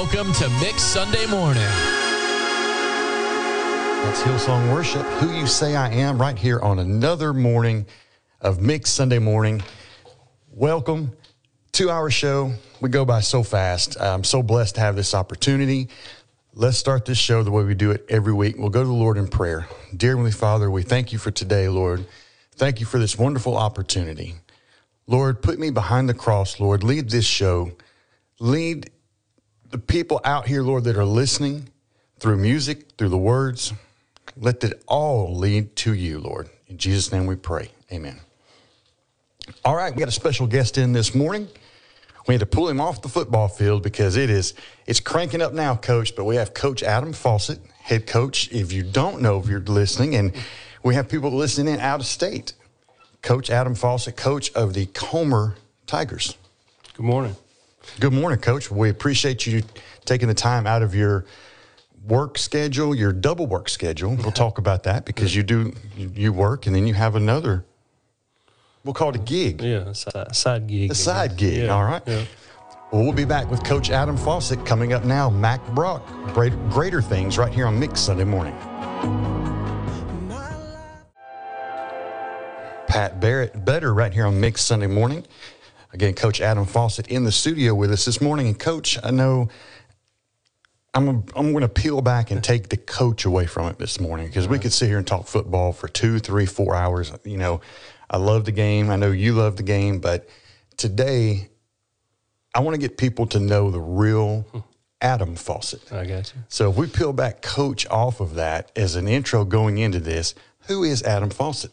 Welcome to Mixed Sunday Morning. That's Hillsong Worship, Who You Say I Am, right here on another morning of Mixed Sunday Morning. Welcome to our show. We go by so fast. I'm so blessed to have this opportunity. Let's start this show the way we do it every week. We'll go to the Lord in prayer. Dear Heavenly Father, we thank you for today, Lord. Thank you for this wonderful opportunity. Lord, put me behind the cross, Lord. Lead this show. Lead the people out here, Lord, that are listening through music, through the words. Let it all lead to you, Lord. In Jesus' name we pray. Amen. All right, we got a special guest in this morning. We had to pull him off the football field because it's cranking up now, Coach. But we have Coach Adam Fawcett, head coach. If you don't know, if you're listening, and we have people listening in out of state. Coach Adam Fawcett, coach of the Comer Tigers. Good morning. Good morning, Coach. We appreciate you taking the time out of your work schedule, your double work schedule. We'll talk about that because you work and then you have another, we'll call it a gig. Yeah, a side gig. A side gig, yeah, all right. Yeah. Well, we'll be back with Coach Adam Fawcett coming up now. Mac Brock, Greater Things, right here on Mixed Sunday Morning. Pat Barrett, better right here on Mixed Sunday Morning. Again, Coach Adam Fawcett in the studio with us this morning. And, Coach, I know I'm going to peel back and take the coach away from it this morning because we could sit here and talk football for 2, 3, 4 hours. You know, I love the game. I know you love the game. But today, I want to get people to know the real Adam Fawcett. I got you. So if we peel back Coach off of that as an intro going into this, who is Adam Fawcett?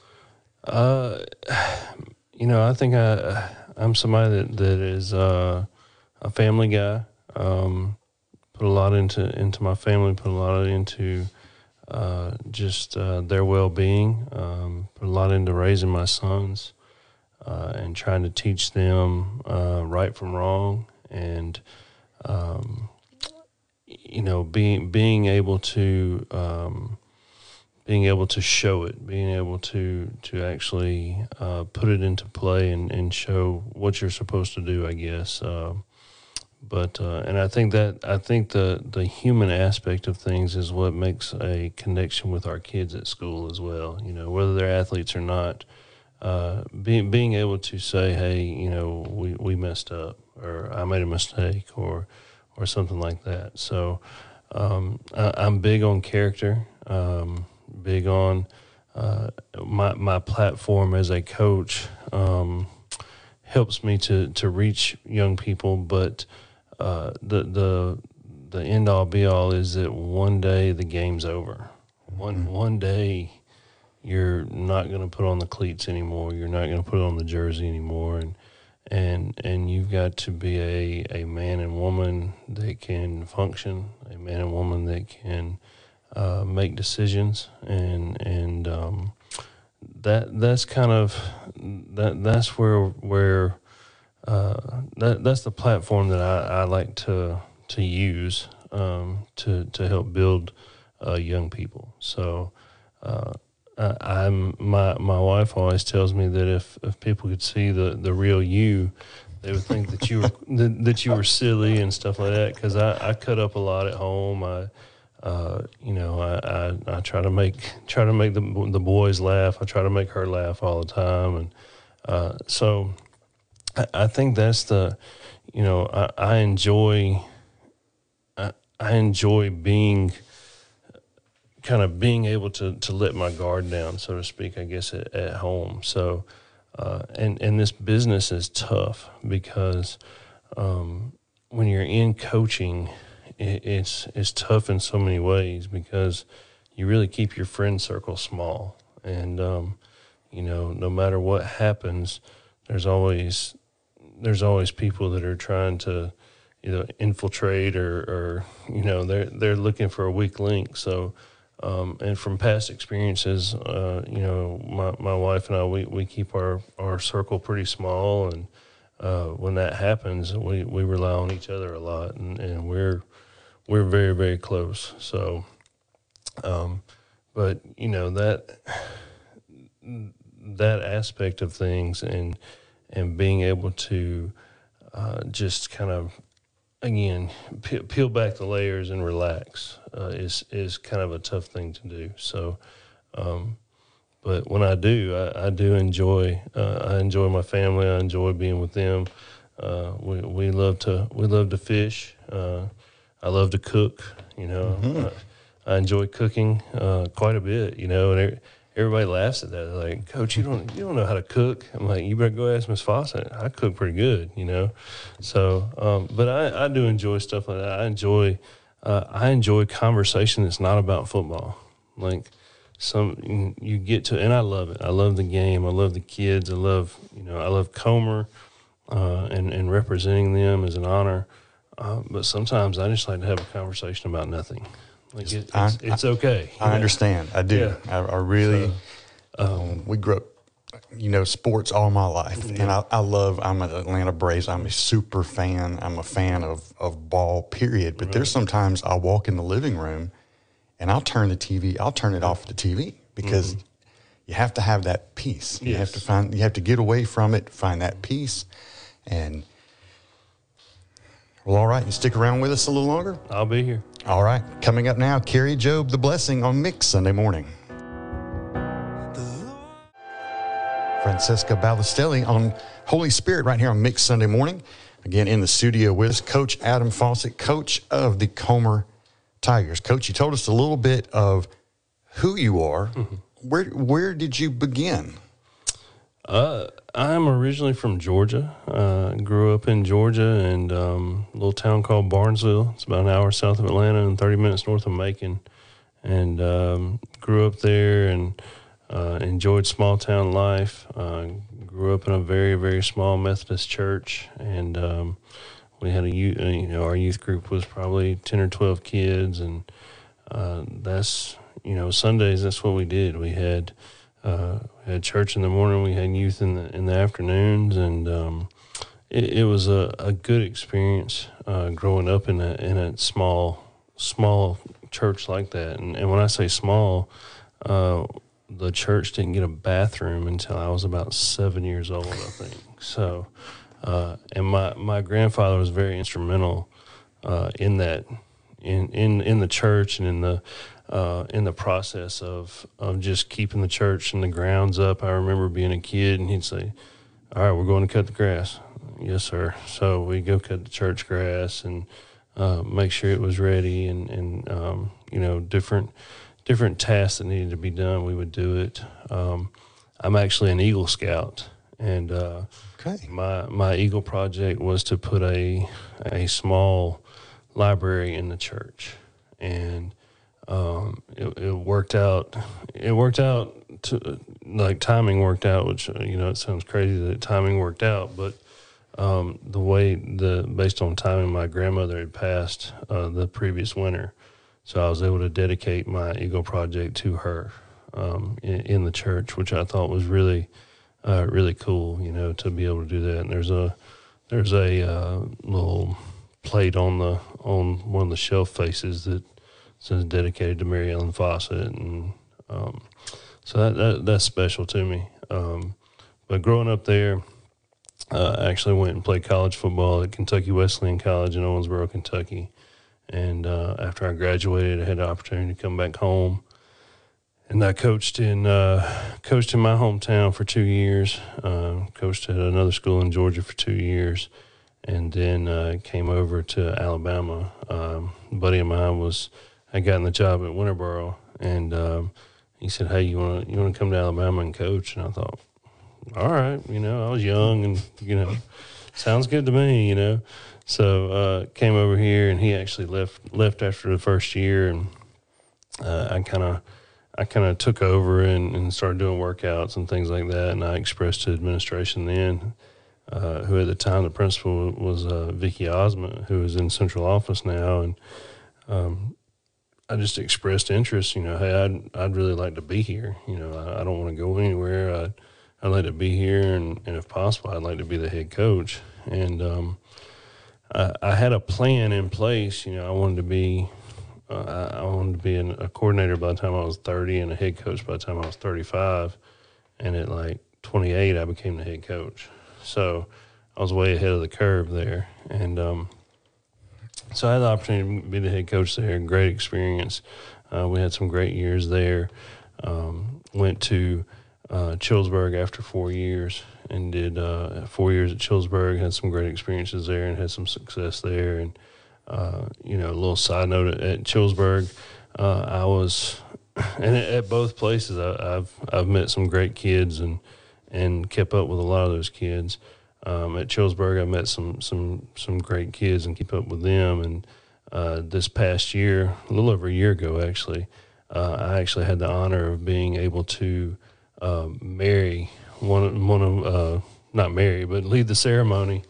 I think I'm somebody that is a family guy. Put a lot into my family. Put a lot into just their well-being. Put a lot into raising my sons and trying to teach them right from wrong, and being able to show it, being able to actually put it into play and show what you're supposed to do, I guess. And I think the human aspect of things is what makes a connection with our kids at school as well. You know, whether they're athletes or not, being able to say, hey, you know, we messed up, or I made a mistake, or something like that. So I'm big on character. Big on my platform as a coach helps me to reach young people, but the end all be all is that one day the game's over. One day you're not going to put on the cleats anymore. You're not going to put on the jersey anymore, and you've got to be a man and woman that can function, a man and woman that can make decisions, and that's kind of that's where that's the platform that I like to use to help build young people. So my wife always tells me that if people could see the real you, they would think that you were that you were silly and stuff like that, because I cut up a lot at home. I try to make the boys laugh. I try to make her laugh all the time, and so I think that's I enjoy being able to let my guard down, so to speak, I guess, at home. So and this business is tough because when you're in coaching, it's tough in so many ways because you really keep your friend circle small, and no matter what happens, there's always people that are trying to infiltrate or they're looking for a weak link. So and from past experiences, my wife and I, we keep our circle pretty small, and when that happens, we rely on each other a lot, and we're very, very close. So, but that aspect of things and being able to just kind of again, peel back the layers and relax is kind of a tough thing to do. So, but when I do, I do enjoy. I enjoy my family. I enjoy being with them. We love to fish. I love to cook. I enjoy cooking quite a bit. And everybody laughs at that. They're like, Coach, you don't know how to cook. I'm like, you better go ask Miss Fawcett. I cook pretty good. So, but I do enjoy stuff like that. I enjoy conversation that's not about football. Like you get to, and I love it. I love the game. I love the kids. I love Comer, and representing them is an honor. But sometimes I just like to have a conversation about nothing. Like it's okay. I understand. I do. Yeah. I really, we grew up, sports all my life. Yeah. And I'm an Atlanta Braves. I'm a super fan. I'm a fan of ball, period. But there's sometimes I'll walk in the living room and I'll turn it off the TV because you have to have that peace. Yes. You have to get away from it, find that peace. And well, all right, you stick around with us a little longer? I'll be here. All right, coming up now, Carrie Job, The Blessing on Mix Sunday Morning. Francesca Ballesteros on Holy Spirit right here on Mix Sunday Morning. Again, in the studio with us, Coach Adam Fawcett, coach of the Comer Tigers. Coach, you told us a little bit of who you are. Mm-hmm. Where did you begin? I'm originally from Georgia. Grew up in Georgia and a little town called Barnesville. It's about an hour south of Atlanta and 30 minutes north of Macon. And grew up there and enjoyed small town life. Grew up in a very, very small Methodist church. And we had our youth group was probably 10 or 12 kids. And that's, Sundays, that's what we did. We had church in the morning. We had youth in the afternoons, and it was a good experience growing up in a small church like that. And when I say small, the church didn't get a bathroom until I was about 7 years old, I think. So, and my grandfather was very instrumental in that, in the church and in the process of just keeping the church and the grounds up. I remember being a kid, and he'd say, all right, we're going to cut the grass. Yes, sir. So we go cut the church grass and make sure it was ready and different tasks that needed to be done. We would do it. I'm actually an Eagle Scout, and my Eagle project was to put a small library in the church, and it worked out. It worked out like timing worked out, which it sounds crazy that timing worked out, but based on timing, my grandmother had passed the previous winter, so I was able to dedicate my Eagle project to her in the church, which I thought was really really cool, to be able to do that. And there's a little plate on one of the shelf faces that says dedicated to Mary Ellen Fawcett, and so that's special to me. But growing up there, I actually went and played college football at Kentucky Wesleyan College in Owensboro, Kentucky. And after I graduated, I had the opportunity to come back home. And I coached in my hometown for 2 years, coached at another school in Georgia for 2 years, and then came over to Alabama. A buddy of mine had gotten the job at Winterboro, and he said, "Hey, you want to come to Alabama and coach?" And I thought, all right, I was young and, sounds good to me, So came over here, and he actually left after the first year, and I kind of took over and started doing workouts and things like that. And I expressed to administration then, who at the time the principal was Vicki Osmond, who is in central office now, and I just expressed interest. Hey, I'd really like to be here. I don't want to go anywhere. I'd like to be here, and if possible, I'd like to be the head coach. And I had a plan in place. I wanted to be a coordinator by the time I was 30 and a head coach by the time I was 35. And at like 28, I became the head coach. So I was way ahead of the curve there. And So I had the opportunity to be the head coach there. Great experience. We had some great years there. Went to Chillsburg after 4 years and did 4 years at Chillsburg. Had some great experiences there and had some success there. And a little side note at Chillsburg, I was, and at both places, I've met some great kids and kept up with a lot of those kids. At Chillsburg, I met some great kids and keep up with them. And this past year, a little over a year ago, actually, I actually had the honor of being able to marry not marry, but lead the ceremony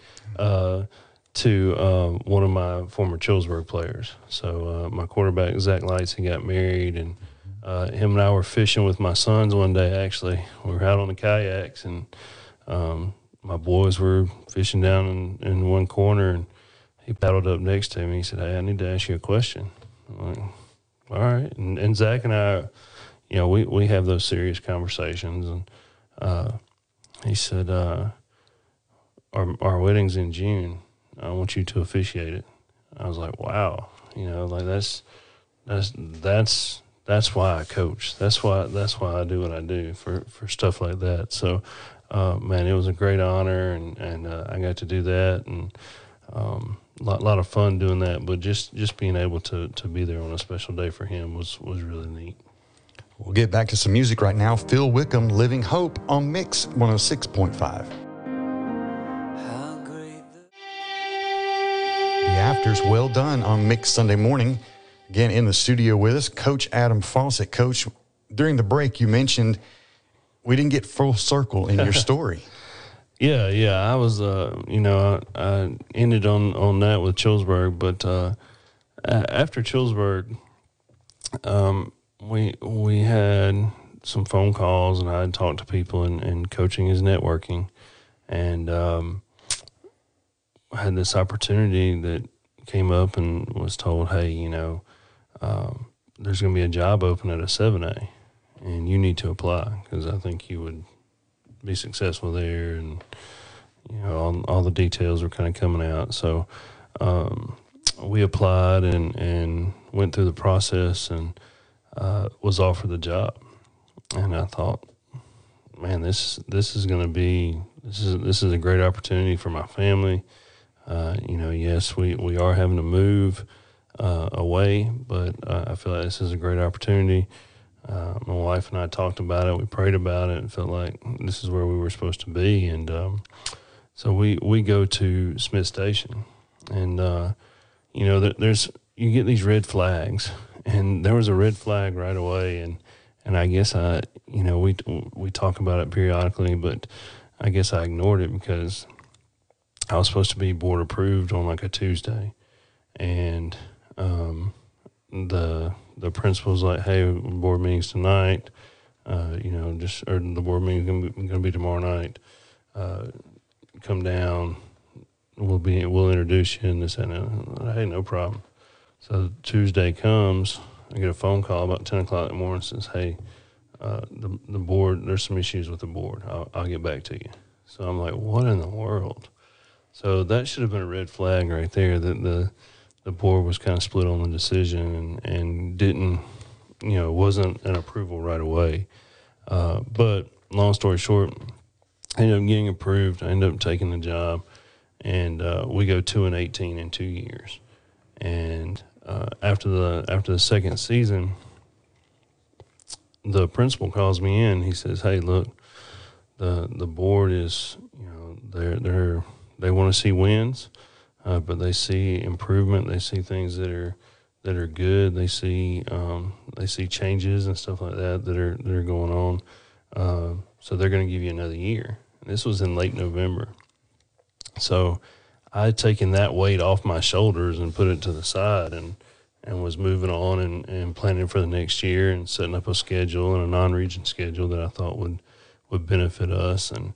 to one of my former Chillsburg players. So my quarterback, Zach Lights, he got married, and him and I were fishing with my sons one day, actually. We were out on the kayaks, and my boys were fishing down in one corner, and he paddled up next to me. He said, "Hey, I need to ask you a question." I'm like, all right. And Zach and I, we have those serious conversations. And he said, our wedding's in June. I want you to officiate it. I was like, wow. That's why I coach. That's why I do what I do for stuff like that. So, man, it was a great honor, and I got to do that, and a lot of fun doing that. But just being able to be there on a special day for him was really neat. We'll get back to some music right now. Phil Wickham, Living Hope on Mix 106.5. The Afters, well done on Mix Sunday morning. Again, in the studio with us, Coach Adam Fawcett. Coach, during the break, you mentioned we didn't get full circle in your story. Yeah. I was, I ended on that with Chillsburg, but after Chillsburg, we had some phone calls, and I had talked to people, and coaching is networking, and I had this opportunity that came up and was told, hey, there's going to be a job open at a 7A, and you need to apply because I think you would be successful there, and all the details were kind of coming out. So we applied and went through the process and was offered the job. And I thought, man, this is going to be this is a great opportunity for my family. Yes, we are having to move away, but I feel like this is a great opportunity. My wife and I talked about it. We prayed about it and felt like this is where we were supposed to be. And so we go to Smith Station, and there's you get these red flags, and there was a red flag right away. And I guess we talk about it periodically, but I guess I ignored it because I was supposed to be board approved on like a Tuesday, and the principal's like, hey, board meeting's tonight, or the board meeting's going to be tomorrow night. Come down, we'll introduce you and this and that. Hey, no problem. So Tuesday comes, I get a phone call about 10 o'clock in the morning, says, hey, the board, there's some issues with the board. I'll get back to you. So I'm like, what in the world? So that should have been a red flag right there, that the board was kind of split on the decision and didn't, wasn't an approval right away. But long story short, I ended up getting approved. I ended up taking the job, and we go 2-18 in 2 years. And after the second season, the principal calls me in. He says, hey, look, the board is, they want to see wins, but they see improvement. They see things that are good. They see changes and stuff like that are going on. So they're going to give you another year. This was in late November. So I had taken that weight off my shoulders and put it to the side, and was moving on and planning for the next year and setting up a schedule and a non-region schedule that I thought would benefit us. And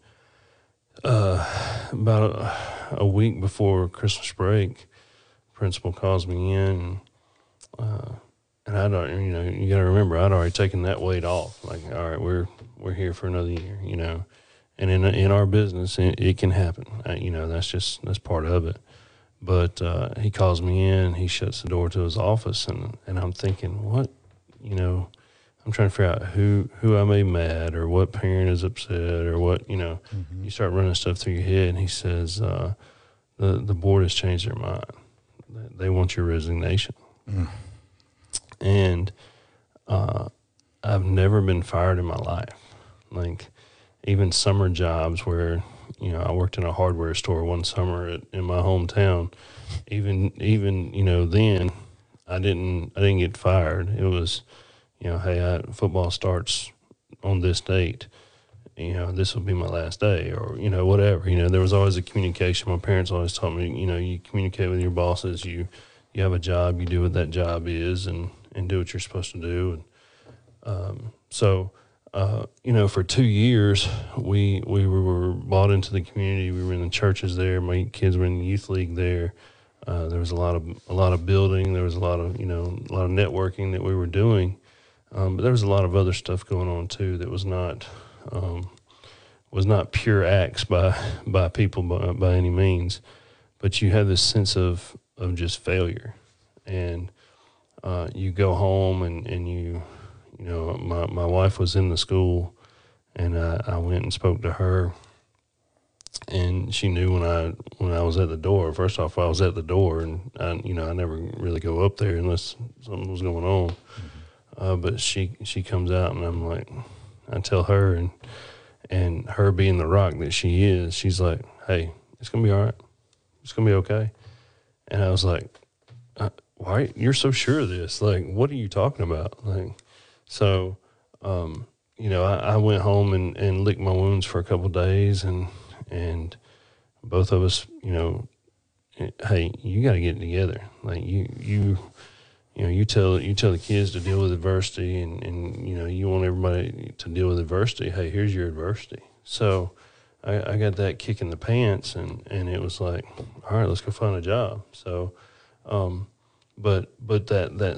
about a week before Christmas break, principal calls me in, and I don't, you got to remember, I'd already taken that weight off. Like, all right, we're here for another year, And in our business, it can happen. That's part of it. But he calls me in, he shuts the door to his office, and I'm thinking, what, I'm trying to figure out who I made mad or what parent is upset or what, you start running stuff through your head. And he says, the board has changed their mind. They want your resignation. Mm. And I've never been fired in my life. Like even summer jobs where, I worked in a hardware store one summer in my hometown. Even then I didn't get fired. It was, hey, football starts on this date. This will be my last day, or whatever. There was always a communication. My parents always taught me, you communicate with your bosses. You have a job, you do what that job is, and do what you're supposed to do. And for 2 years, we were bought into the community. We were in the churches there. My kids were in the youth league there. There was a lot of building. There was a lot of networking that we were doing. But there was a lot of other stuff going on too that was not pure acts by people by any means. But you have this sense of just failure, and you go home and you. My wife was in the school, and I went and spoke to her, and she knew when I was at the door. First off, I was at the door, and I never really go up there unless something was going on. But she comes out, and I'm like, I tell her, and her being the rock that she is, she's like, hey, it's gonna be all right, it's gonna be okay. And I was like, why you're so sure of this? Like, what are you talking about? Like. So, I went home and licked my wounds for a couple of days, and both of us, hey, you got to get it together. Like you tell the kids to deal with adversity, and you want everybody to deal with adversity. Hey, here's your adversity. So, I got that kick in the pants, and it was like, all right, let's go find a job. So, but that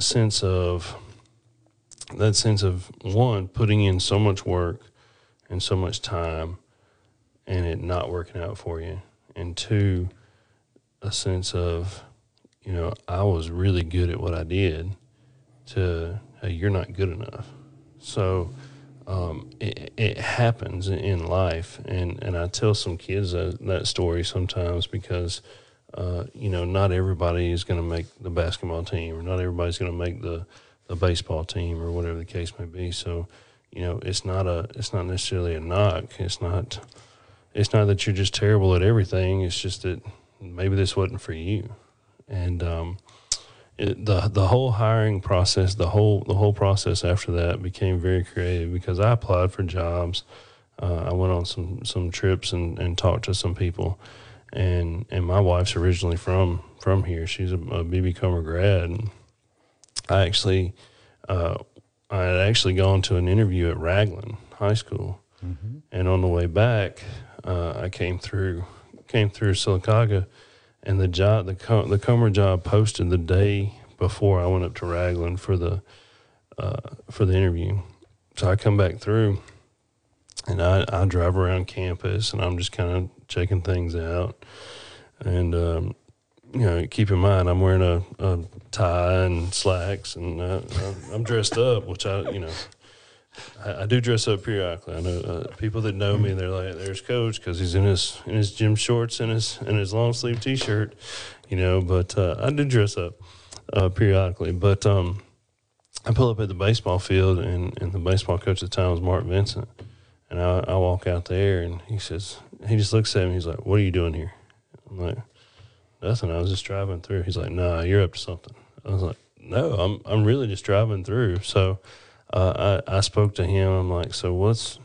sense of one, putting in so much work and so much time and it not working out for you, and two, a sense of, I was really good at what I did, to, hey, you're not good enough. So it happens in life, and I tell some kids that story sometimes because not everybody is going to make the basketball team, or not everybody's going to make the baseball team, or whatever the case may be. So, it's not necessarily a knock. It's not that you're just terrible at everything. It's just that maybe this wasn't for you. And the whole hiring process, the whole process after that became very creative, because I applied for jobs. I went on some trips and talked to some people, and my wife's originally from here. She's a B.B. Comer grad. And I had actually gone to an interview at Raglan High School, mm-hmm. and on the way back, I came through Sylacauga, and the Comer job posted the day before I went up to Raglan for the interview. So I come back through, and I drive around campus, and I'm just kind of checking things out, and keep in mind, I'm wearing a tie and slacks, and I'm dressed up, which I do dress up periodically. I know people that know me, they're like, "There's Coach," because he's in his gym shorts and his long sleeve T-shirt, But I do dress up periodically. But I pull up at the baseball field, and the baseball coach at the time was Mark Vincent, and I walk out there, and he just looks at me. He's like, "What are you doing here?" I'm like, "Nothing. I was just driving through." He's like, "Nah, you're up to something." I was like, "No, I'm really just driving through." So I spoke to him. I'm like, "So what's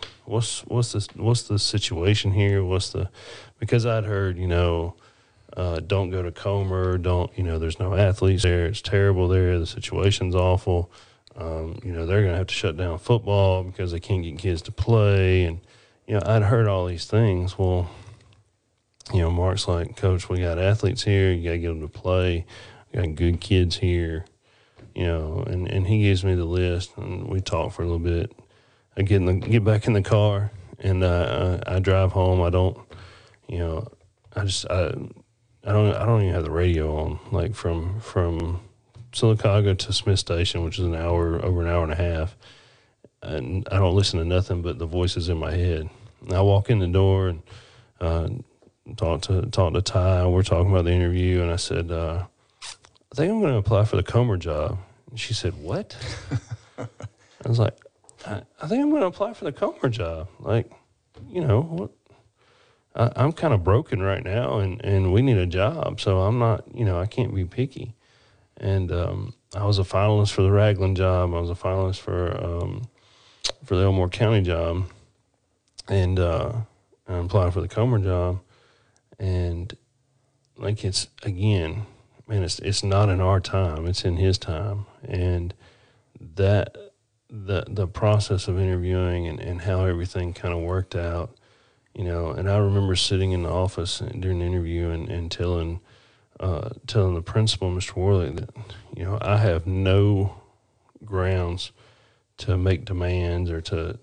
the situation here? Because I'd heard, don't go to Comer, there's no athletes there. It's terrible there. The situation's awful. They're going to have to shut down football because they can't get kids to play. And, I'd heard all these things. Well, Mark's like, "Coach, we got athletes here. You got to get them to play. We got good kids here." And he gives me the list, and we talk for a little bit. I get back in the car, and I drive home. I don't, I I don't even have the radio on. Like from Sylacauga to Smith Station, which is over an hour and a half, and I don't listen to nothing but the voices in my head. And I walk in the door and talk to Ty, and we're talking about the interview, and I said, I think I'm going to apply for the Comer job. And she said, what? I was like, I think I'm going to apply for the Comer job. Like, what? I'm kind of broken right now, and we need a job, so I'm not, I can't be picky. And I was a finalist for the Ragland job. I was a finalist for the Elmore County job, and I'm applying for the Comer job. And like it's not in our time; it's in his time. And that the process of interviewing and how everything kind of worked out, And I remember sitting in the office during the interview and telling the principal, Mr. Worley, that I have no grounds to make demands or to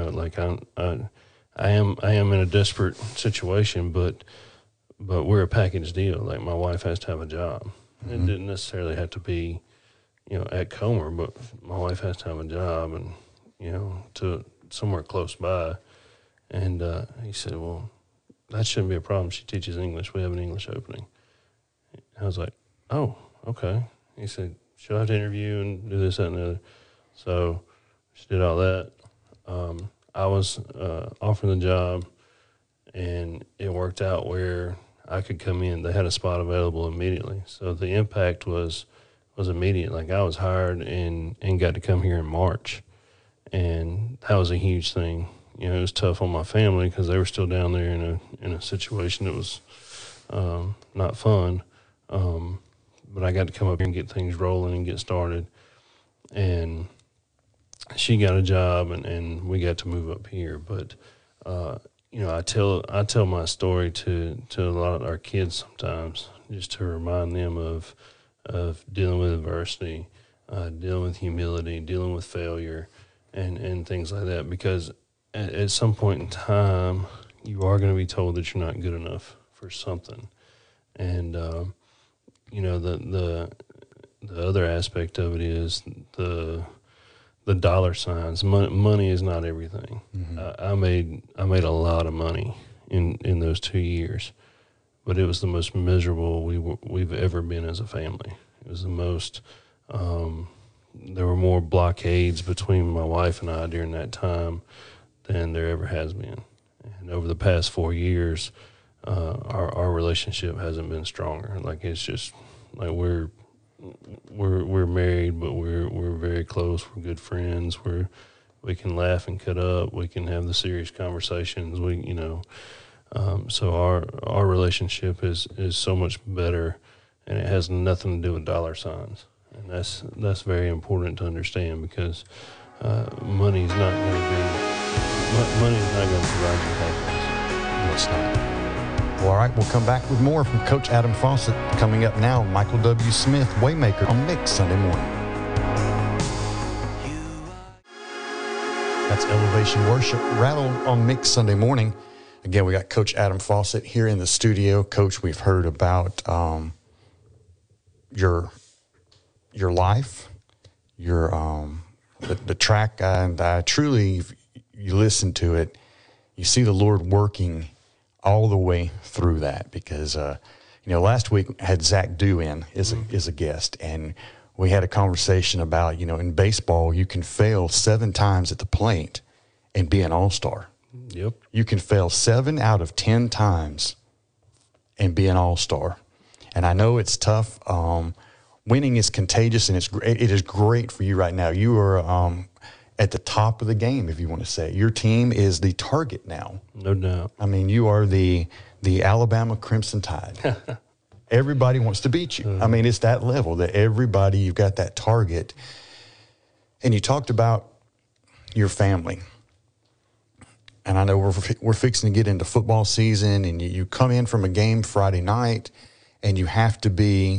I am in a desperate situation, but we're a package deal. Like my wife has to have a job. Mm-hmm. It didn't necessarily have to be at Comer, but my wife has to have a job and to somewhere close by. And he said, well, that shouldn't be a problem. She teaches English. We have an English opening. I was like, oh, okay. He said, she'll have to interview and do this, that, and the other. So she did all that. I was offered the job, and it worked out where I could come in. They had a spot available immediately. So the impact was immediate. Like I was hired and got to come here in March, and that was a huge thing. It was tough on my family because they were still down there in a situation that was not fun. But I got to come up here and get things rolling and get started. And she got a job, and we got to move up here. But I tell my story to a lot of our kids sometimes, just to remind them of dealing with adversity, dealing with humility, dealing with failure, and things like that. Because at some point in time, you are going to be told that you're not good enough for something. And, the other aspect of it is the dollar signs. Money is not everything. Mm-hmm. I made a lot of money in those 2 years, but it was the most miserable we've ever been as a family. It was the most, there were more blockades between my wife and I during that time than there ever has been. And over the past 4 years, our relationship hasn't been stronger. Like it's just like we're married, but we're very close. We're good friends. We can laugh and cut up. We can have the serious conversations. So our relationship is so much better, and it has nothing to do with dollar signs. And that's very important to understand, because money is not going to provide you happiness. It's not. Well, all right, we'll come back with more from Coach Adam Fawcett. Coming up now, Michael W. Smith, Waymaker, on Mix Sunday Morning. That's Elevation Worship Rattle on Mix Sunday Morning. Again, we got Coach Adam Fawcett here in the studio. Coach, we've heard about your life, the track, and truly, if you listen to it, you see the Lord working all the way through that, because last week I had Zach Dew in as a guest, and we had a conversation about in baseball you can fail 7 times at the plate and be an all-star. Yep. You can fail 7 out of 10 times and be an all-star. And I know it's tough. Winning is contagious, and it is great for you right now. You are at the top of the game, if you want to say. Your team is the target now. No doubt. I mean, you are the Alabama Crimson Tide. Everybody wants to beat you. I mean, it's that level that you've got that target. And you talked about your family. And I know we're fixing to get into football season, and you come in from a game Friday night, and you have to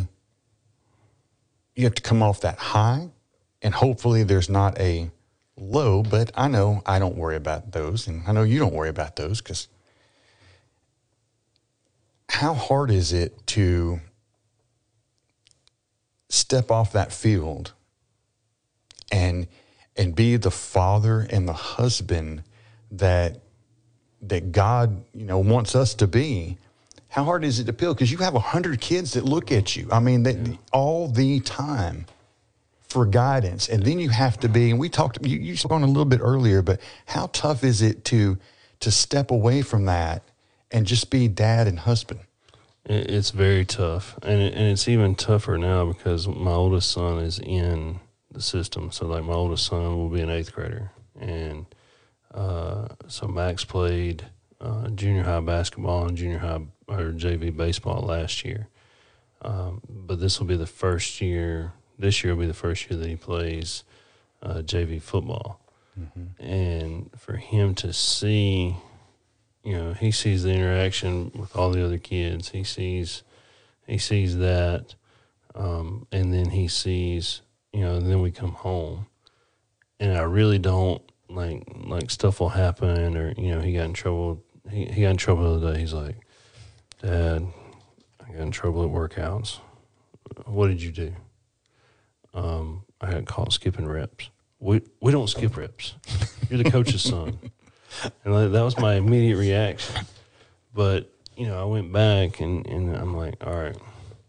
come off that high, and hopefully there's not a low, but I know I don't worry about those, and I know you don't worry about those, because how hard is it to step off that field and be the father and the husband that God, wants us to be? How hard is it to peel? Because you have 100 kids that look at you. I mean, all the time for guidance. And then you have to be, and we talked, you spoke on a little bit earlier, but how tough is it to step away from that and just be dad and husband? It's very tough. And it's even tougher now because my oldest son is in the system. So like my oldest son will be an 8th grader. And so Max played junior high basketball and junior high or JV baseball last year. But this will be the first year. This year will be the first year that he plays JV football. Mm-hmm. And for him to see, he sees the interaction with all the other kids. He sees that, and then he sees, and then we come home, and I really don't like stuff will happen, or he got in trouble. He got in trouble the other day. He's like, "Dad, I got in trouble at workouts. What did you do?" I got caught skipping reps. We don't skip reps. You're the coach's son. And that was my immediate reaction. But, I went back and I'm like, all right,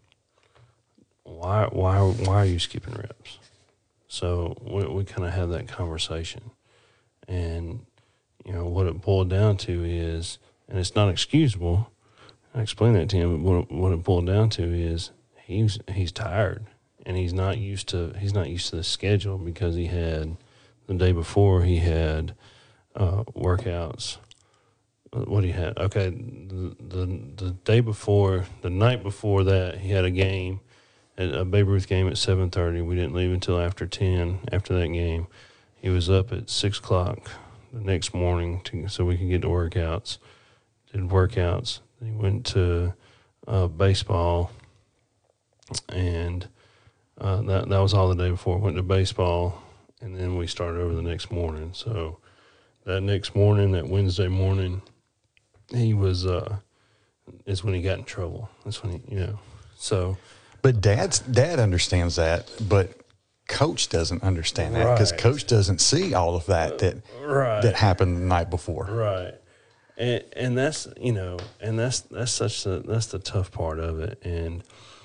why are you skipping reps? So we kind of had that conversation. And, what it boiled down to is, and it's not excusable, I explained that to him, but what it boiled down to is he's tired. And he's not used to the schedule because he had the day before he had workouts. What he had? Okay, the day before, the night before that, he had a game, a Babe Ruth game at 7:30. We didn't leave until after 10. After that game, he was up at 6 o'clock the next morning so we could get to workouts. Did workouts. Then he went to baseball, and that was all the day before. Went to baseball, and then we started over the next morning. So that next morning, that Wednesday morning, he was is when he got in trouble. That's when he, so. But dad understands that, but coach doesn't understand that because coach doesn't see all of that that happened the night before. Right. And that's, and that's the tough part of it. And,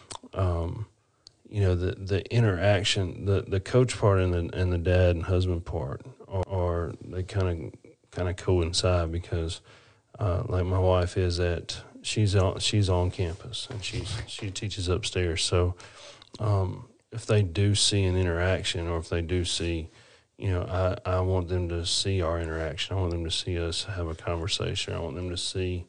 the interaction, the coach part and the dad and husband part are they kind of coincide because, like my wife is she's on campus and she teaches upstairs. So, if they do see an interaction or if they do see, I want them to see our interaction. I want them to see us have a conversation. I want them to see,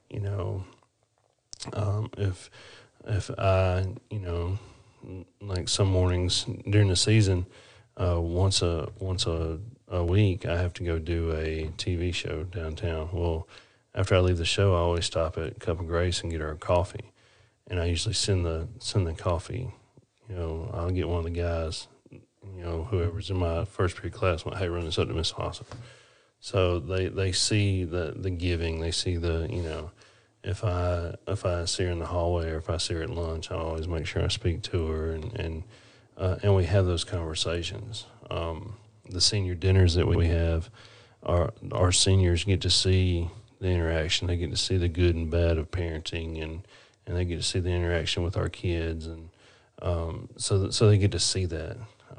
if I, like some mornings during the season, once a week, I have to go do a TV show downtown. Well, after I leave the show, I always stop at Cup of Grace and get her a coffee, and I usually send the coffee. I'll get one of the guys, whoever's in my first period class, went, "Hey, run this up to Miss Hossa." So they see the giving. They see the if I see her in the hallway or if I see her at lunch, I always make sure I speak to her and we have those conversations. The senior dinners that we have, our seniors get to see the interaction. They get to see the good and bad of parenting, and they get to see the interaction with our kids, and so they get to see that.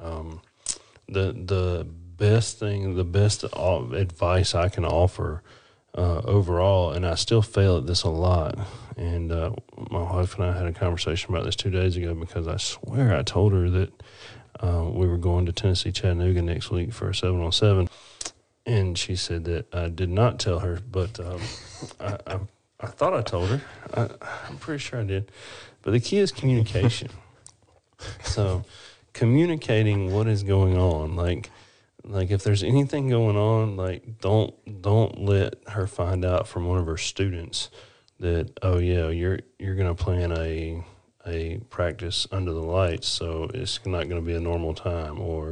The best advice I can offer overall, and I still fail at this a lot, and my wife and I had a conversation about this 2 days ago because I swear I told her that we were going to Tennessee Chattanooga next week for a 7-on-7, and she said that I did not tell her, but I thought I told her. I'm pretty sure I did. But the key is communication. So communicating what is going on, like if there's anything going on, like don't let her find out from one of her students that, oh yeah, you're going to plan a practice under the lights, so it's not going to be a normal time, or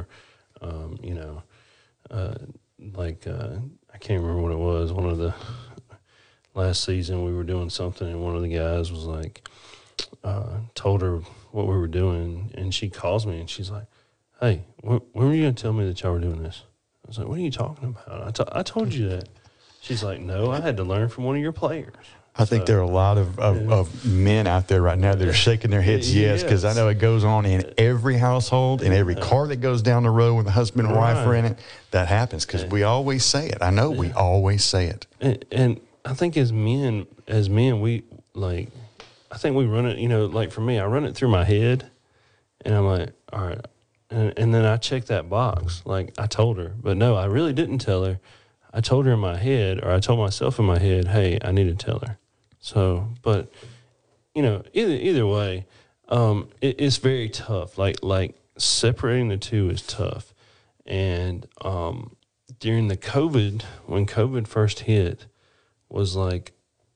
I can't remember what it was. One of the last season we were doing something, and one of the guys was like, told her what we were doing, and she calls me and she's like, "Hey, when were you going to tell me that y'all were doing this?" I was like, "What are you talking about? I told you that." She's like, "No, I had to learn from one of your players." I think there are a lot of men out there right now that are shaking their heads yes, because I know it goes on in every household, in every car that goes down the road when the husband and wife are in it. That happens because we always say it. I know we always say it. And I think as men, we like, I think we run it, like for me, I run it through my head and I'm like, all right. And then I check that box. Like I told her, but no, I really didn't tell her. I told her in my head, or I told myself in my head, hey, I need to tell her. So, but either way, it's very tough. Like separating the two is tough. And during when COVID first hit, was like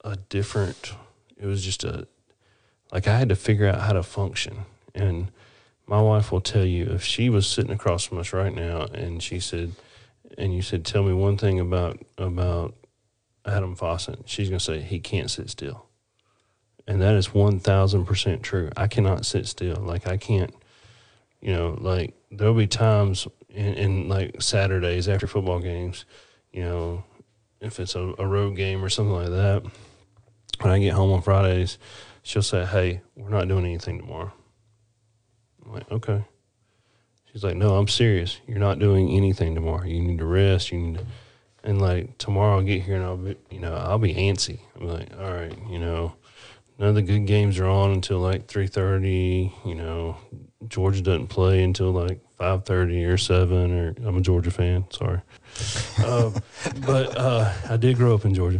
it was just I had to figure out how to function. And my wife will tell you, if she was sitting across from us right now and you said, tell me one thing about Adam Fawcett, she's going to say, he can't sit still. And that is 1,000% true. I cannot sit still. Like I can't, like there'll be times in like Saturdays after football games, if it's a road game or something like that, when I get home on Fridays, she'll say, hey, we're not doing anything tomorrow. I'm like, okay. She's like, no, I'm serious. You're not doing anything tomorrow. You need to rest. And like tomorrow I'll get here and I'll be antsy. I'm like, all right, none of the good games are on until like 3:30. Georgia doesn't play until like 5:30 or 7. Or I'm a Georgia fan. Sorry, but I did grow up in Georgia.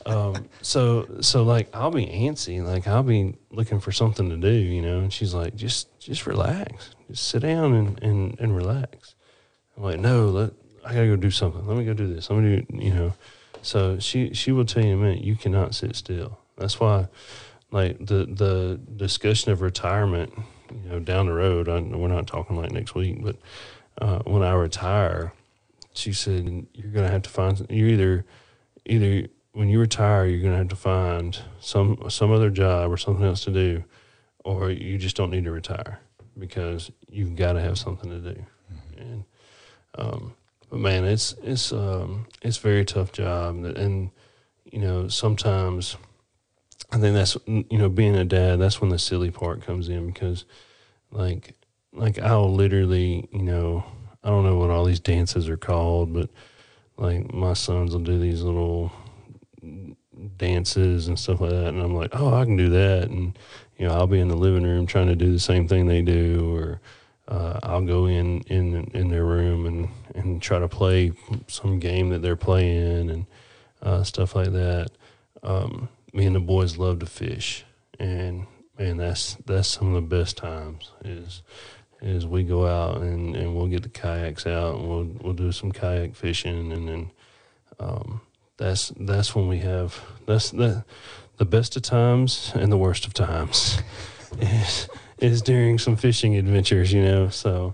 So like I'll be antsy. Like I'll be looking for something to do. And she's like, just relax. Just sit down and relax. I'm like, no, I gotta go do something. Let me go do this. Let me do, So she will tell you in a minute, you cannot sit still. That's why, like the discussion of retirement, down the road. We're not talking like next week, but when I retire, she said you're gonna have to find either when you retire, you're gonna have to find some other job or something else to do, or you just don't need to retire because you've got to have something to do. And but man, it's a very tough job, and sometimes I think that's being a dad. That's when the silly part comes in because like I'll literally I don't know what all these dances are called, but like my sons will do these little dances and stuff like that, and I'm like, oh, I can do that, and I'll be in the living room trying to do the same thing they do, or I'll go in their room and try to play some game that they're playing and stuff like that. Me and the boys love to fish, and man, that's some of the best times is we go out and we'll get the kayaks out and we'll do some kayak fishing, and then that's when we have the best of times and the worst of times is during some fishing adventures, So,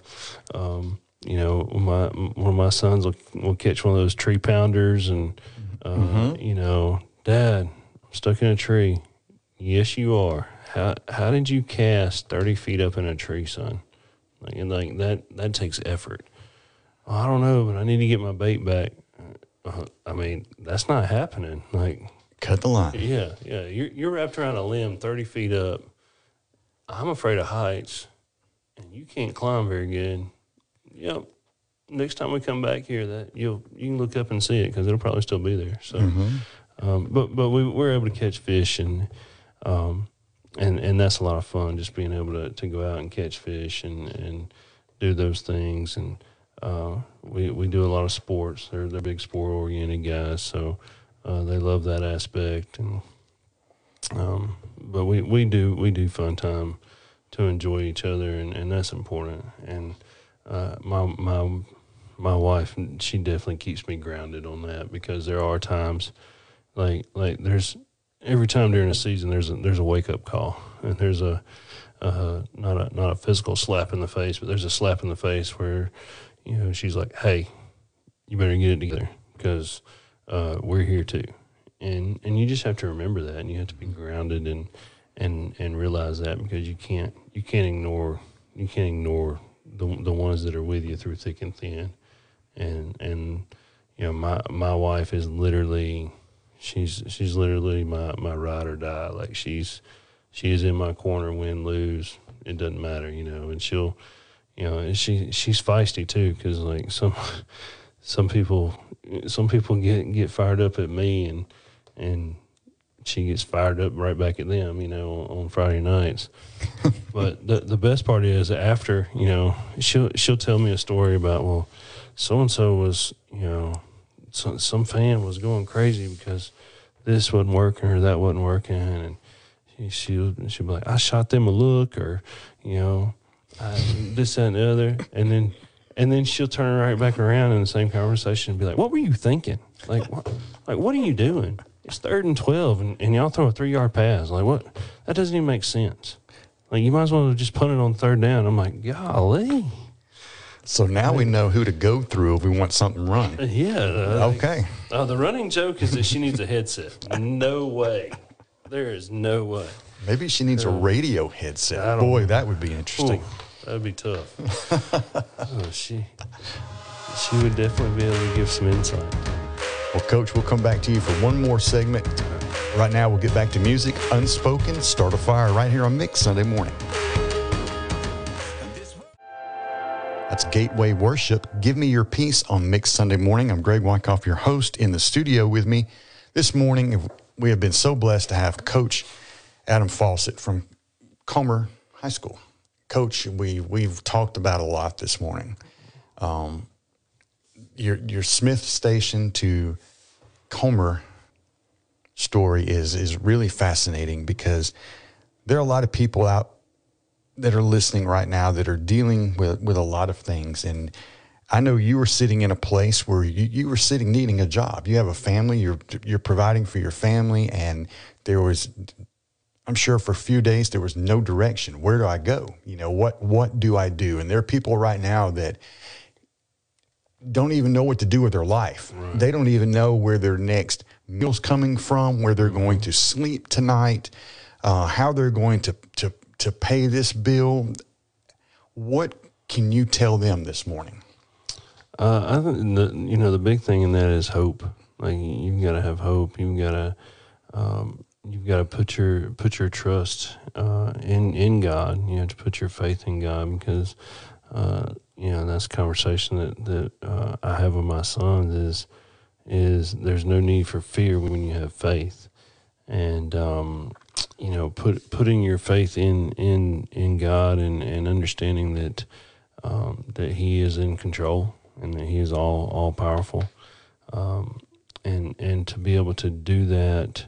one of my sons will catch one of those tree pounders and, Dad, I'm stuck in a tree. Yes, you are. How did you cast 30 feet up in a tree, son? Like that takes effort. Oh, I don't know, but I need to get my bait back. That's not happening. Like, cut the line. Yeah. You're wrapped around a limb 30 feet up. I'm afraid of heights, and you can't climb very good. Yep. Next time we come back here, that you can look up and see it because it'll probably still be there. So, but we're able to catch fish, and that's a lot of fun. Just being able to go out and catch fish and do those things, and we do a lot of sports. They're big sport oriented guys, so they love that aspect, and but we do fun time to enjoy each other, and that's important. And my wife, she definitely keeps me grounded on that, because there are times like there's every time during the season there's a wake up call, and there's not a physical slap in the face, but there's a slap in the face where she's like, hey, you better get it together because we're here too. and you just have to remember that, and you have to be grounded and realize that, because you can't ignore the ones that are with you through thick and thin. And my wife is literally, she's literally my ride or die. Like she is in my corner, win, lose, it doesn't matter, and she'll, and she's feisty too, because like some people get fired up at me, and she gets fired up right back at them, on Friday nights. But the best part is after, she'll tell me a story about, well, so-and-so was, some fan was going crazy because this wasn't working or that wasn't working. And she'll be like, I shot them a look, or, this, that, and the other. And then she'll turn right back around in the same conversation and be like, what were you thinking? Like, what are you doing? It's 3rd and 12, and y'all throw a 3-yard pass. Like, what? That doesn't even make sense. Like, you might as well just punt it on 3rd down. I'm like, golly. So now we know who to go through if we want something run. Yeah. Okay. The running joke is that she needs a headset. No way. There is no way. Maybe she needs a radio headset. Boy, that would be interesting. Ooh, that would be tough. She would definitely be able to give some insight. Well, Coach, we'll come back to you for one more segment. Right now, we'll get back to music, Unspoken, Start a Fire, right here on Mix Sunday Morning. That's Gateway Worship. Give Me Your Peace on Mix Sunday Morning. I'm Greg Wyckoff, your host. In the studio with me this morning, we have been so blessed to have Coach Adam Fawcett from Comer High School. Coach, we've talked about a lot this morning. Your Smith Station to Comer story is really fascinating, because there are a lot of people out that are listening right now that are dealing with a lot of things. And I know you were sitting in a place where you were sitting needing a job. You have a family, you're providing for your family, and there was, I'm sure for a few days, there was no direction. Where do I go? What do I do? And there are people right now that don't even know what to do with their life. Right. They don't even know where their next meal's coming from, where they're going to sleep tonight, how they're going to pay this bill. What can you tell them this morning? I think the big thing in that is hope. Like, you've got to have hope. You've got to put your trust in God. You have to put your faith in God, because that's a conversation that I have with my sons is there's no need for fear when you have faith. And putting your faith in God and understanding that He is in control and that He is all powerful, and to be able to do that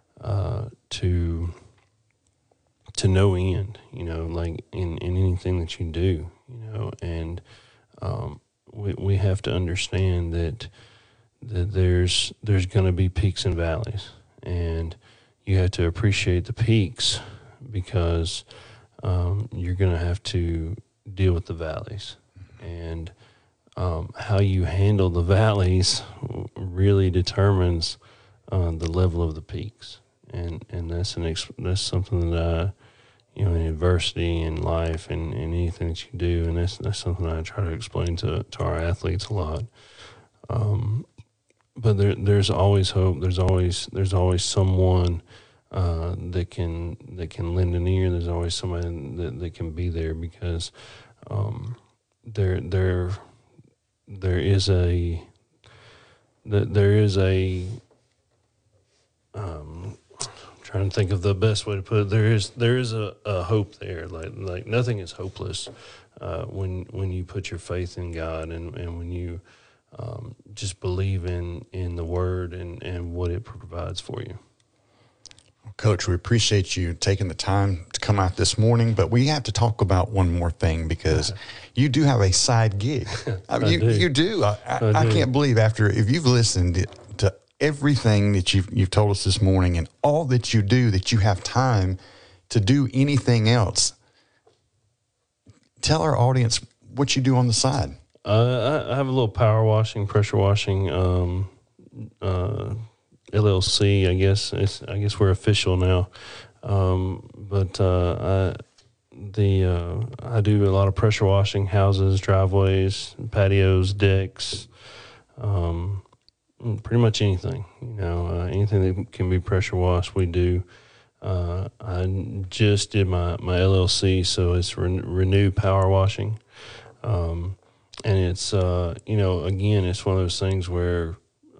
to no end, like in anything that you do, and we have to understand that there's going to be peaks and valleys, and you have to appreciate the peaks, because you're going to have to deal with the valleys. And how you handle the valleys really determines the level of the peaks. And that's something that in adversity in life and anything that you do, and that's something I try to explain to our athletes a lot. But there's always hope. There's always someone that can lend an ear. There's always somebody that can be there, because there is a I'm trying to think of the best way to put it. There is a hope there. Like nothing is hopeless when you put your faith in God and when you just believe in the Word and what it provides for you. Coach, we appreciate you taking the time to come out this morning, but we have to talk about one more thing, because you do have a side gig. You do. I can't believe if you've listened to everything that you've told us this morning and all that you do, that you have time to do anything else. Tell our audience what you do on the side. I have a little power washing, pressure washing LLC. I guess we're official now. But I do a lot of pressure washing houses, driveways, patios, decks, pretty much anything. Anything that can be pressure washed, we do. I just did my LLC, so it's Renew Power Washing, and it's again, it's one of those things where,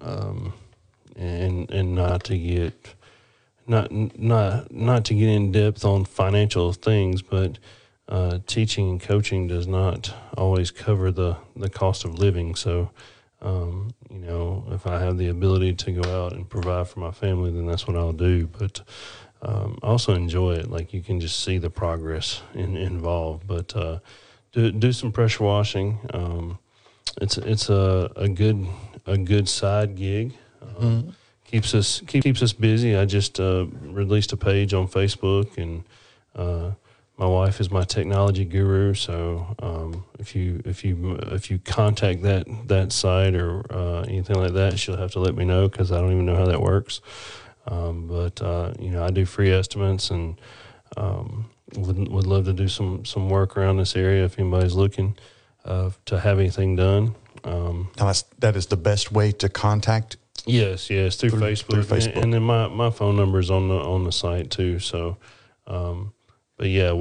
and not to get not to get in depth on financial things, but teaching and coaching does not always cover the cost of living. So, if I have the ability to go out and provide for my family, then that's what I'll do. But I also enjoy it. Like, you can just see the progress involved. But do some pressure washing. It's a good side gig. Keeps us busy. I just released a page on Facebook, and my wife is my technology guru. So if you contact that site or anything like that, she'll have to let me know, because I don't even know how that works. But I do free estimates, and would love to do some work around this area if anybody's looking to have anything done. That is the best way to contact. Yes, through Facebook. Through Facebook. And then my phone number is on the site too. So, but yeah,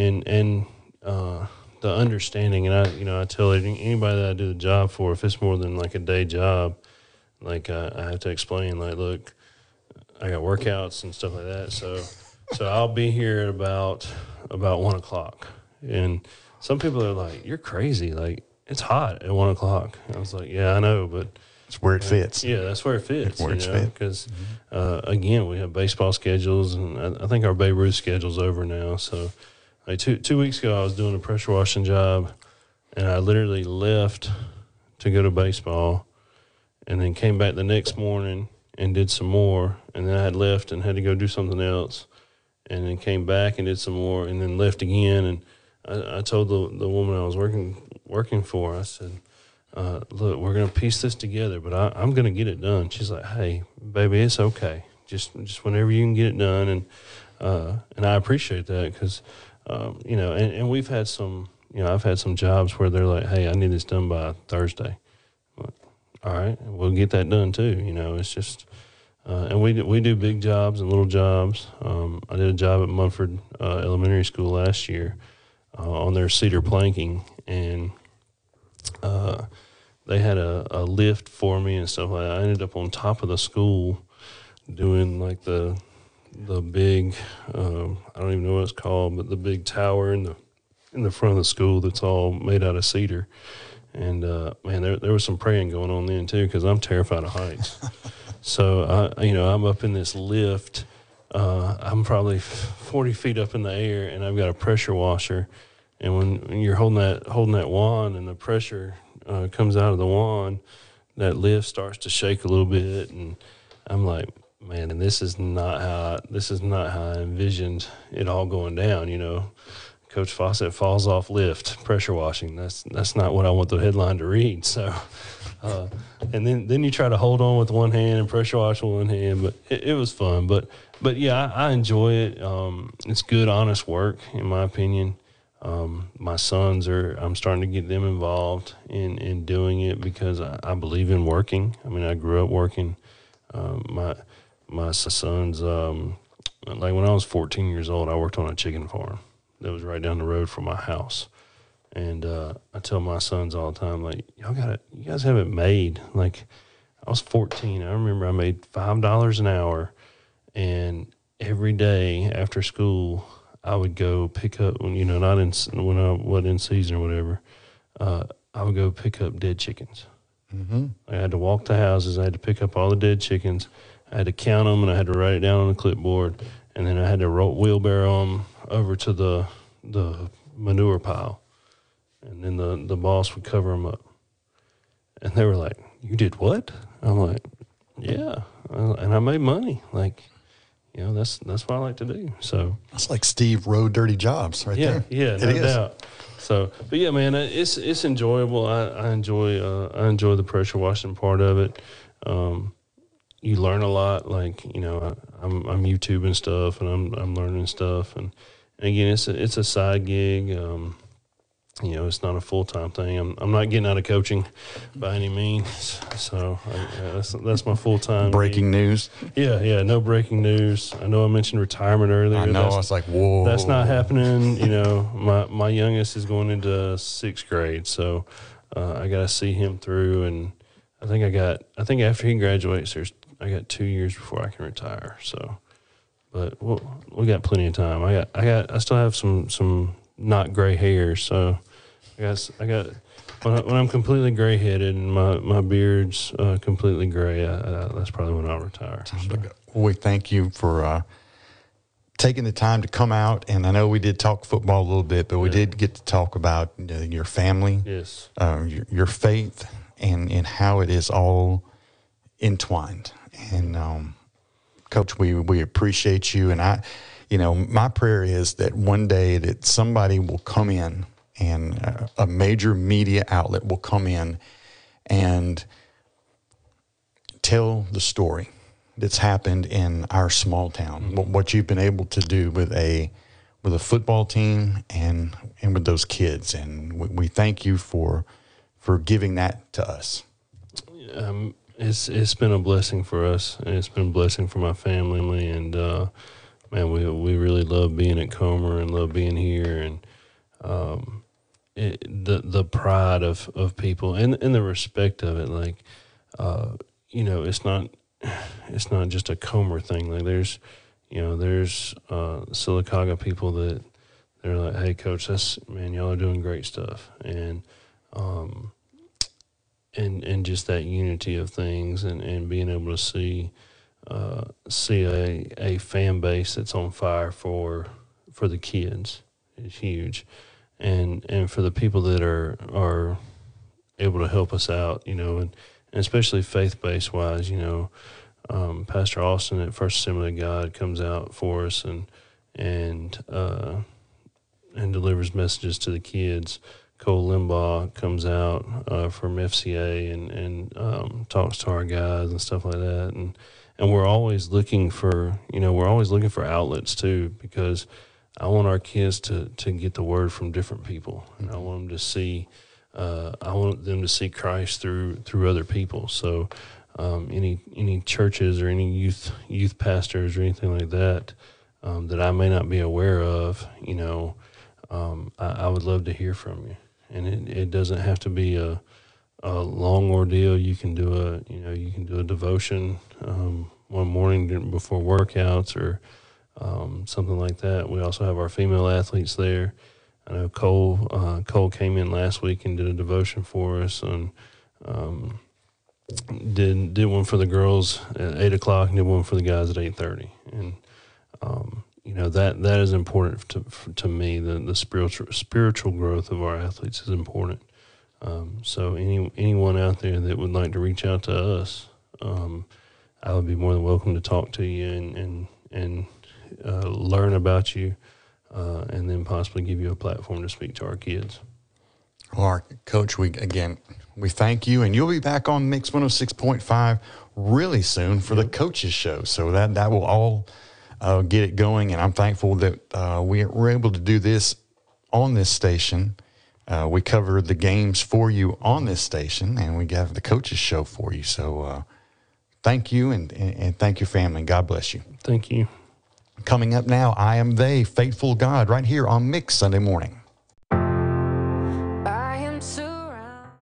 the understanding, and I tell anybody that I do the job for, if it's more than like a day job, like I have to explain, like, look, I got workouts and stuff like that. So I'll be here at about 1:00, and some people are like, "You're crazy! Like, it's hot at 1:00." I was like, "Yeah, I know, but." It's where it fits. Yeah, that's where it fits. Because, Mm-hmm. we have baseball schedules, and I think our Babe Ruth schedule's over now. So, like 2 weeks ago, I was doing a pressure washing job, and I literally left to go to baseball, and then came back the next morning and did some more, and then I had left and had to go do something else, and then came back and did some more, and then left again. And I told the woman I was working for, I said, look, we're going to piece this together, but I'm going to get it done. She's like, hey, baby, it's okay. Just whenever you can get it done. And I appreciate that, because, and we've had some, I've had some jobs where they're like, hey, I need this done by Thursday. But, all right, we'll get that done too. It's just, and we do big jobs and little jobs. I did a job at Munford Elementary School last year on their cedar planking, and they had a lift for me and stuff like that. I ended up on top of the school doing like the big, I don't even know what it's called, but the big tower in the front of the school that's all made out of cedar. And man, there was some praying going on then too, because I'm terrified of heights. So I'm up in this lift. I'm probably 40 feet up in the air, and I've got a pressure washer. And when you're holding that wand, and the pressure comes out of the wand, that lift starts to shake a little bit, and I'm like, man, and this is not how I envisioned it all going down. Coach Fawcett falls off lift, pressure washing. That's not what I want the headline to read. So, and then you try to hold on with one hand and pressure wash with one hand, but it was fun. But yeah, I enjoy it. It's good, honest work, in my opinion. My sons I'm starting to get them involved in doing it, because I believe in working. I mean, I grew up working. My sons, like when I was 14 years old, I worked on a chicken farm that was right down the road from my house. And I tell my sons all the time, like, you guys have it made. Like, I was 14. I remember I made $5 an hour, and every day after school, I would go pick up, when I wasn't in season or whatever, I would go pick up dead chickens. Mm-hmm. I had to walk the houses. I had to pick up all the dead chickens. I had to count them, and I had to write it down on a clipboard. And then I had to wheelbarrow them over to the manure pile. And then the boss would cover them up. And they were like, you did what? I'm like, yeah. And I made money. Like, that's what I like to do. So that's like Steve Rowe Dirty Jobs right there. Yeah, no doubt. So, but yeah, man, it's enjoyable. I enjoy the pressure washing part of it. you learn a lot. Like, you know, I'm YouTubing stuff, and I'm learning stuff, and again, it's a side gig. You know, it's not a full-time thing. I'm not getting out of coaching by any means. So that's my full-time Breaking news. Yeah, no breaking news. I know I mentioned retirement earlier. I know. I was like, whoa. That's not happening. You know, my youngest is going into 6th grade, so I got to see him through. And I think after he graduates, I got 2 years before I can retire. So, but we got plenty of time. I still have some not gray hair, so I got when I'm completely gray headed and my beard's completely gray, that's probably when I'll retire. So. Well, we thank you for taking the time to come out, and I know we did talk football a little bit, but we did get to talk about your family, yes, your faith, and how it is all entwined. And Coach, we appreciate you, and my prayer is that one day that somebody will come in and a major media outlet will come in and tell the story that's happened in our small town, what you've been able to do with a football team and with those kids. And we thank you for giving that to us. It's been a blessing for us, and it's been a blessing for my family, and man, we really love being at Comer and love being here, and the pride of people and the respect of it. Like, you know, it's not just a Comer thing. Like, there's Sylacauga people that they're like, hey, Coach, y'all are doing great stuff, and just that unity of things, and being able to see a fan base that's on fire for the kids is huge, and for the people that are able to help us out, you know, and especially faith-based wise, you know, Pastor Austin at First Assembly of God comes out for us and delivers messages to the kids. Cole Limbaugh comes out from FCA and talks to our guys and stuff like that, and we're always looking for outlets too, because I want our kids to get the word from different people, and I want them to see Christ through other people. So any churches or any youth pastors or anything like that that I may not be aware of, you know, I would love to hear from you. And it doesn't have to be a long ordeal. You can do a devotion one morning before workouts or something like that. We also have our female athletes there. I know Cole came in last week and did a devotion for us, and did one for the girls at 8:00 and did one for the guys at 8:30. And you know, that is important to me. The spiritual growth of our athletes is important. So anyone out there that would like to reach out to us, I would be more than welcome to talk to you and learn about you, and then possibly give you a platform to speak to our kids. Well, Coach, we thank you, and you'll be back on Mix 106.5 really soon for the Coaches Show. So that will all get it going, and I'm thankful that we're able to do this on this station. We cover the games for you on this station, and we have the Coaches Show for you. So thank you, and thank your family. God bless you. Thank you. Coming up now, I Am They, Faithful God, right here on Mix Sunday Morning.